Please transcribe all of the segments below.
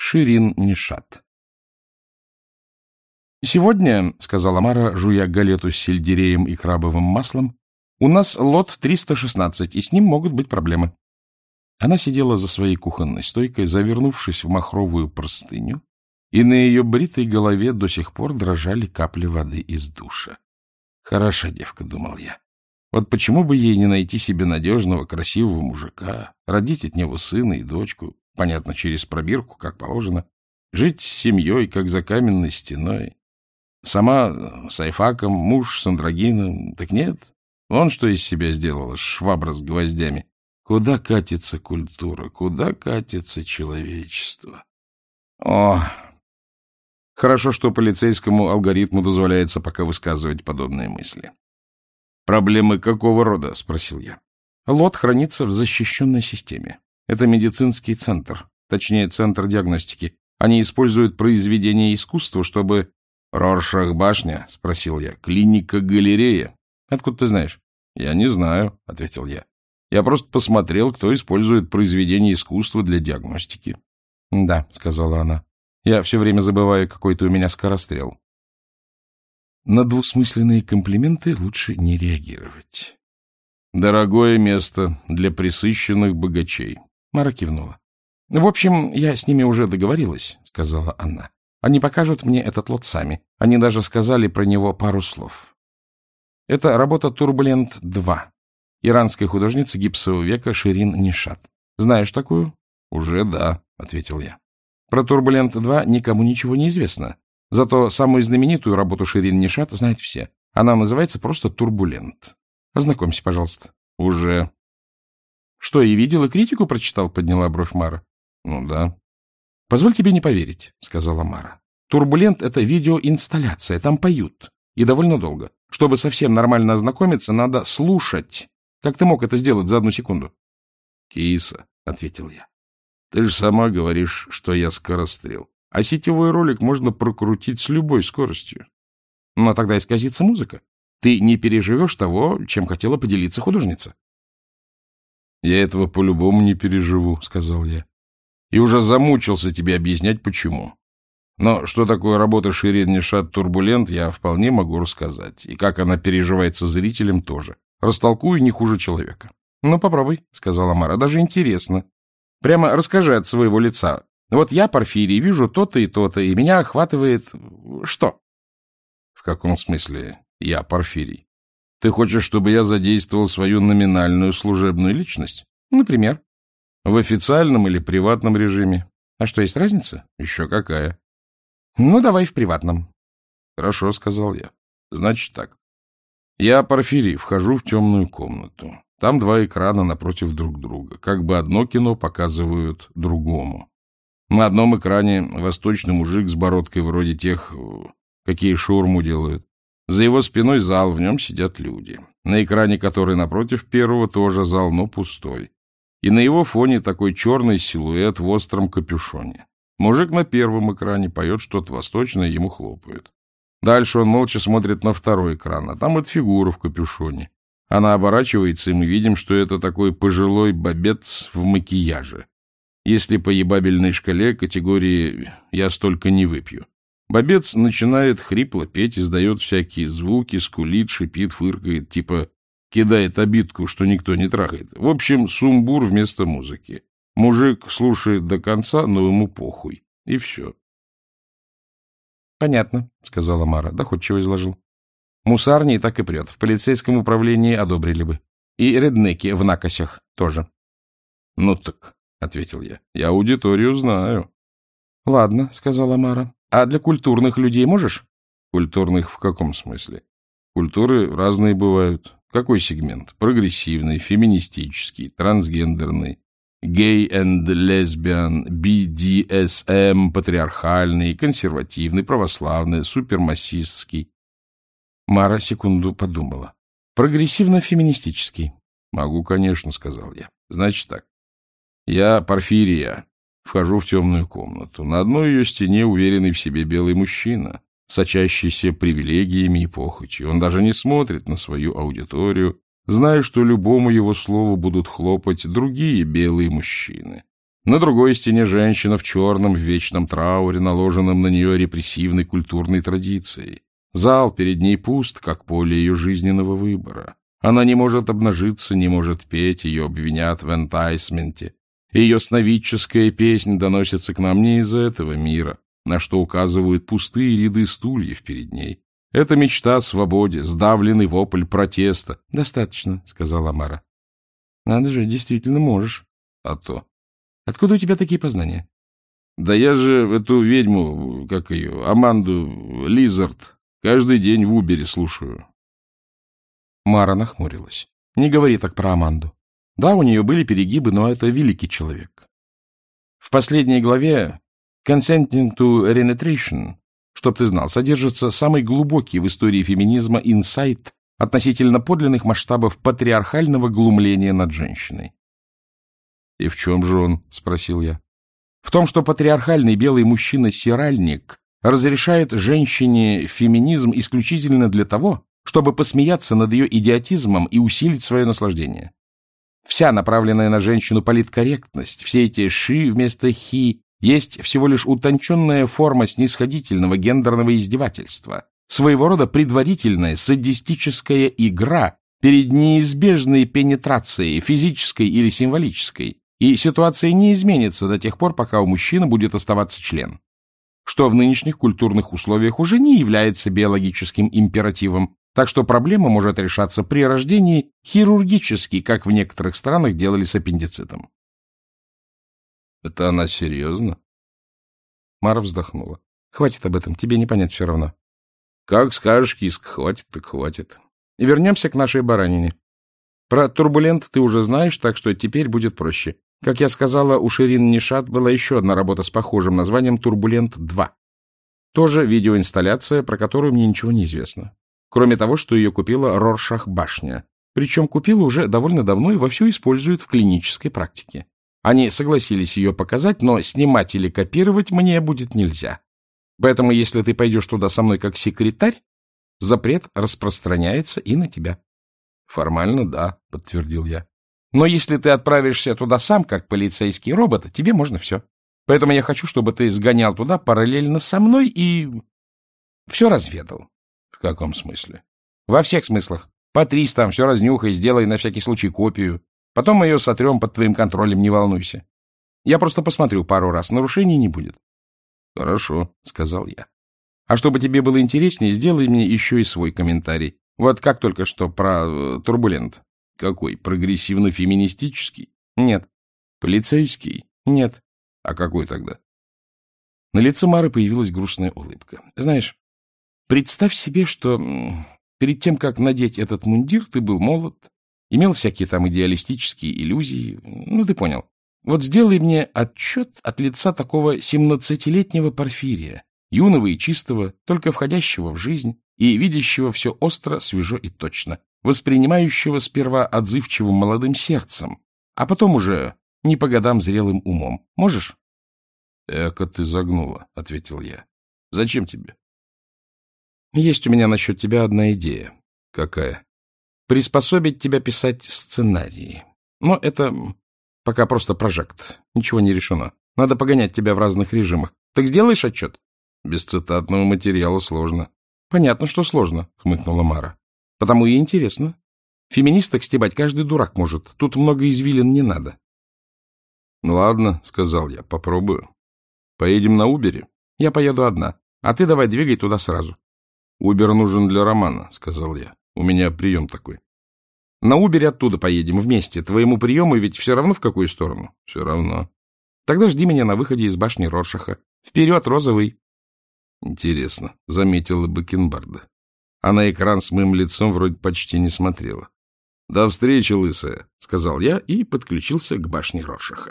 Ширин Нишат. «Сегодня, — сказала Мара, жуя галету с сельдереем и крабовым маслом, — у нас лот 316, и с ним могут быть проблемы». Она сидела за своей кухонной стойкой, завернувшись в махровую простыню, и на ее бритой голове до сих пор дрожали капли воды из душа. «Хороша девка, — думал я. Вот почему бы ей не найти себе надежного, красивого мужика, родить от него сына и дочку, понятно, через пробирку, как положено, жить с семьей, как за каменной стеной. Сама с айфаком, муж с андрогином. Так нет, вон что из себя сделала швабра с гвоздями. Куда катится культура, куда катится человечество? О, хорошо, что полицейскому алгоритму дозволяется пока высказывать подобные мысли. «Проблемы какого рода?» — спросил я. «Лот хранится в защищенной системе. Это медицинский центр, точнее, центр диагностики. Они используют произведения искусства, чтобы...» «Роршах-башня?» — спросил я. «Клиника-галерея?» «Откуда ты знаешь?» «Я не знаю», — ответил я. «Я просто посмотрел, кто использует произведения искусства для диагностики». «Да», — сказала она. «Я все время забываю, какой ты у меня скорострел». На двусмысленные комплименты лучше не реагировать. «Дорогое место для пресыщенных богачей», — Мара кивнула. «В общем, я с ними уже договорилась», — сказала она. «Они покажут мне этот лот сами. Они даже сказали про него пару слов. Это работа «Турбулент-2», иранской художницы гипсового века Ширин Нишат. Знаешь такую?» «Уже да», — ответил я. «Про «Турбулент-2» никому ничего не известно. Зато самую знаменитую работу Ширин Нишат знают все. Она называется просто «Турбулент». Ознакомься, пожалуйста». «Уже». «Что, и видел, и критику прочитал?» — подняла бровь Мара. «Ну да». «Позволь тебе не поверить», — сказала Мара. «Турбулент» — это видеоинсталляция, там поют. И довольно долго. Чтобы совсем нормально ознакомиться, надо слушать. Как ты мог это сделать за 1 секунду? «Киса», — ответил я, — «ты же сама говоришь, что я скорострел. А сетевой ролик можно прокрутить с любой скоростью». «Но тогда исказится музыка. Ты не переживешь того, чем хотела поделиться художница». «Я этого по-любому не переживу», — сказал я. «И уже замучился тебе объяснять, почему. Но что такое работа Ширин Нишат «Турбулент», я вполне могу рассказать. И как она переживается зрителям тоже. Растолкую не хуже человека». «Ну, попробуй», — сказала Мара. «Даже интересно. Прямо расскажи от своего лица. Вот я, Порфирий, вижу то-то и то-то, и меня охватывает... Что?» «В каком смысле я, Порфирий? Ты хочешь, чтобы я задействовал свою номинальную служебную личность?» «Например». «В официальном или приватном режиме?» «А что, есть разница?» «Еще какая». «Ну, давай в приватном». «Хорошо», — сказал я. «Значит так. Я, Порфирий, вхожу в темную комнату. Там 2 экрана напротив друг друга. Как бы одно кино показывают другому. На одном экране восточный мужик с бородкой вроде тех, какие шаурму делают. За его спиной зал, в нем сидят люди. На экране, который напротив первого, тоже зал, но пустой. И на его фоне такой черный силуэт в остром капюшоне. Мужик на первом экране поет что-то восточное, ему хлопают. Дальше он молча смотрит на второй экран, а там эта фигура в капюшоне. Она оборачивается, и мы видим, что это такой пожилой бобец в макияже. Если по ебабельной шкале категории «я столько не выпью». Бобец начинает хрипло петь, издает всякие звуки, скулит, шипит, фыркает, типа кидает обидку, что никто не трахает. В общем, сумбур вместо музыки. Мужик слушает до конца, но ему похуй. И все. — Понятно, — сказала Мара. Доходчиво изложил. Мусарни так и прет. В полицейском управлении одобрили бы. И реднеки в накосях тоже. — Ну так, — ответил я, — я аудиторию знаю. — Ладно, — сказала Мара. — А для культурных людей можешь? — Культурных в каком смысле? Культуры разные бывают. Какой сегмент? Прогрессивный, феминистический, трансгендерный, гей and lesbian, BDSM, патриархальный, консервативный, православный, супермассистский. Мара секунду подумала. Прогрессивно-феминистический. Могу, конечно, сказал я. Значит так. Я, Порфирия, вхожу в темную комнату. На одной ее стене уверенный в себе белый мужчина, сочащийся привилегиями и похотью. Он даже не смотрит на свою аудиторию, зная, что любому его слову будут хлопать другие белые мужчины. На другой стене женщина в черном, в вечном трауре, наложенном на нее репрессивной культурной традицией. Зал перед ней пуст, как поле ее жизненного выбора. Она не может обнажиться, не может петь, ее обвинят в энтайсменте. Ее сновидческая песнь доносится к нам не из этого мира, на что указывают пустые ряды стульев перед ней. Это мечта о свободе, сдавленный вопль протеста. — Достаточно, — сказала Амара. — Надо же, действительно можешь. — А то. — Откуда у тебя такие познания? — Да я же эту ведьму, как ее, Аманду Лизард, каждый день в Убере слушаю. Мара нахмурилась. — Не говори так про Аманду. Да, у нее были перегибы, но это великий человек. В последней главе «Consenting to Penetration», чтоб ты знал, содержится самый глубокий в истории феминизма инсайт относительно подлинных масштабов патриархального глумления над женщиной. — И в чем же он? — спросил я. — В том, что патриархальный белый мужчина-сиральник разрешает женщине феминизм исключительно для того, чтобы посмеяться над ее идиотизмом и усилить свое наслаждение. Вся направленная на женщину политкорректность, все эти «ши» вместо «хи» есть всего лишь утонченная форма снисходительного гендерного издевательства, своего рода предварительная садистическая игра перед неизбежной пенетрацией, физической или символической, и ситуация не изменится до тех пор, пока у мужчины будет оставаться член, что в нынешних культурных условиях уже не является биологическим императивом, так что проблема может решаться при рождении хирургически, как в некоторых странах делали с аппендицитом. — Это она серьезно? Мара вздохнула. — Хватит об этом, тебе не понять все равно. — Как скажешь, киска, хватит так хватит. И вернемся к нашей баранине. Про турбулент ты уже знаешь, так что теперь будет проще. Как я сказала, у Ширин Нишат была еще одна работа с похожим названием «Турбулент-2». Тоже видеоинсталляция, про которую мне ничего не известно. Кроме того, что ее купила Роршах-башня. Причем купила уже довольно давно и вовсю используют в клинической практике. Они согласились ее показать, но снимать или копировать мне будет нельзя. Поэтому, если ты пойдешь туда со мной как секретарь, запрет распространяется и на тебя. — Формально, да, — подтвердил я. — Но если ты отправишься туда сам, как полицейский робот, тебе можно все. Поэтому я хочу, чтобы ты сгонял туда параллельно со мной и все разведал. — В каком смысле? — Во всех смыслах. Потрись там, все разнюхай, сделай на всякий случай копию. Потом мы ее сотрем под твоим контролем, не волнуйся. Я просто посмотрю пару раз, нарушений не будет. — Хорошо, — сказал я. — А чтобы тебе было интереснее, сделай мне еще и свой комментарий. Вот как только что про турбулент. — Какой? Прогрессивно-феминистический? — Нет. — Полицейский? — Нет. — А какой тогда? На лице Мары появилась грустная улыбка. — Знаешь, представь себе, что перед тем, как надеть этот мундир, ты был молод, имел всякие там идеалистические иллюзии. Ну, ты понял. Вот сделай мне отчет от лица такого 17-летнего Порфирия, юного и чистого, только входящего в жизнь и видящего все остро, свежо и точно, воспринимающего сперва отзывчивым молодым сердцем, а потом уже не по годам зрелым умом. Можешь? — Эка ты загнула, — ответил я. — Зачем тебе? — Есть у меня насчет тебя одна идея. — Какая? — Приспособить тебя писать сценарии. Но это пока просто прожект. Ничего не решено. Надо погонять тебя в разных режимах. Так сделаешь отчет? — Без цитатного материала сложно. — Понятно, что сложно, — хмыкнула Мара. — Потому и интересно. Феминисток стебать каждый дурак может. Тут много извилин не надо. — Ну ладно, — сказал я, — попробую. Поедем на Убере? Я поеду одна, а ты давай двигай туда сразу. — Убер нужен для романа, — сказал я. У меня прием такой. — На Убере оттуда поедем вместе. Твоему приему ведь все равно в какую сторону? — Все равно. — Тогда жди меня на выходе из башни Роршаха. Вперед, розовый! Интересно, заметила Бакенбарда. А на экран с моим лицом вроде почти не смотрела. — До встречи, лысая, — сказал я и подключился к башне Роршаха.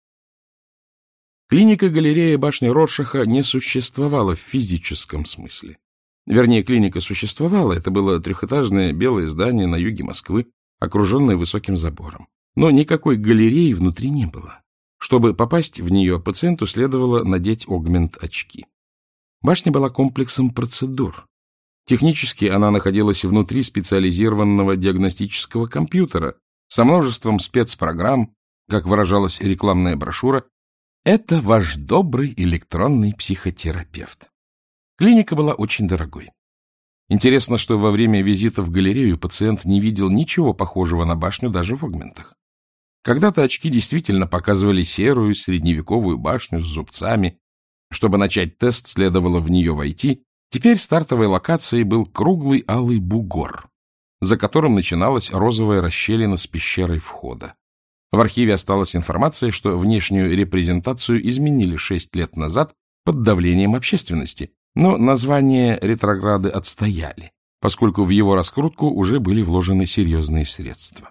Клиника-галерея башни Роршаха не существовала в физическом смысле. Вернее, клиника существовала, это было трехэтажное белое здание на юге Москвы, окруженное высоким забором. Но никакой галереи внутри не было. Чтобы попасть в нее, пациенту следовало надеть огмент-очки. Башня была комплексом процедур. Технически она находилась внутри специализированного диагностического компьютера со множеством спецпрограмм, как выражалась рекламная брошюра, Это ваш добрый электронный психотерапевт. Клиника была очень дорогой. Интересно, что во время визита в галерею пациент не видел ничего похожего на башню даже в Огментах. Когда-то очки действительно показывали серую средневековую башню с зубцами. Чтобы начать тест, следовало в нее войти. Теперь стартовой локацией был круглый алый бугор, за которым начиналась розовая расщелина с пещерой входа. В архиве осталась информация, что внешнюю репрезентацию изменили 6 лет назад под давлением общественности, но название ретрограды отстояли, поскольку в его раскрутку уже были вложены серьезные средства.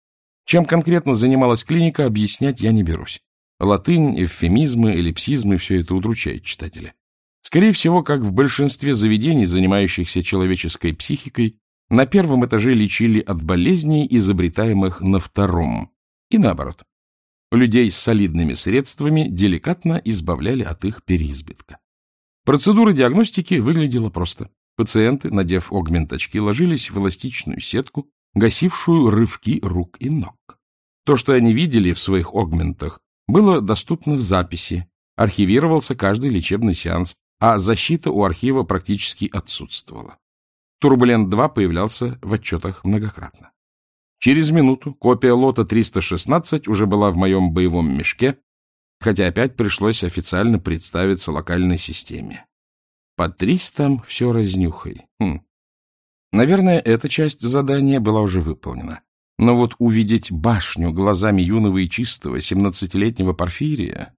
Чем конкретно занималась клиника, объяснять я не берусь. Латынь, эвфемизмы, эллипсизмы — все это удручает читателя. Скорее всего, как в большинстве заведений, занимающихся человеческой психикой, на первом этаже лечили от болезней, изобретаемых на втором. И наоборот. Людей с солидными средствами деликатно избавляли от их переизбытка. Процедура диагностики выглядела просто. Пациенты, надев огмент-очки, ложились в эластичную сетку, гасившую рывки рук и ног. То, что они видели в своих огментах, было доступно в записи, архивировался каждый лечебный сеанс, а защита у архива практически отсутствовала. Турбулент-2 появлялся в отчетах многократно. Через минуту копия лота 316 уже была в моем боевом мешке, хотя опять пришлось официально представиться локальной системе. Патрись там все разнюхай. Наверное, эта часть задания была уже выполнена. Но вот увидеть башню глазами юного и чистого 17-летнего Порфирия...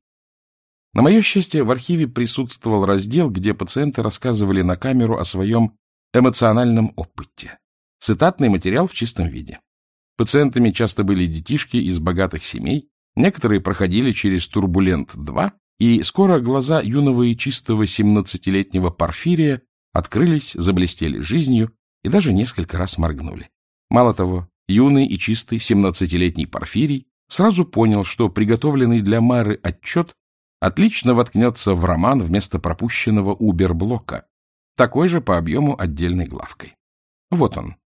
На мое счастье, в архиве присутствовал раздел, где пациенты рассказывали на камеру о своем эмоциональном опыте. Цитатный материал в чистом виде. Пациентами часто были детишки из богатых семей, некоторые проходили через Турбулент-2, и скоро глаза юного и чистого 17-летнего Порфирия открылись, заблестели жизнью и даже несколько раз моргнули. Мало того, юный и чистый 17-летний Порфирий сразу понял, что приготовленный для Мары отчет отлично воткнется в роман вместо пропущенного Убер-блока, такой же по объему отдельной главкой. Вот он,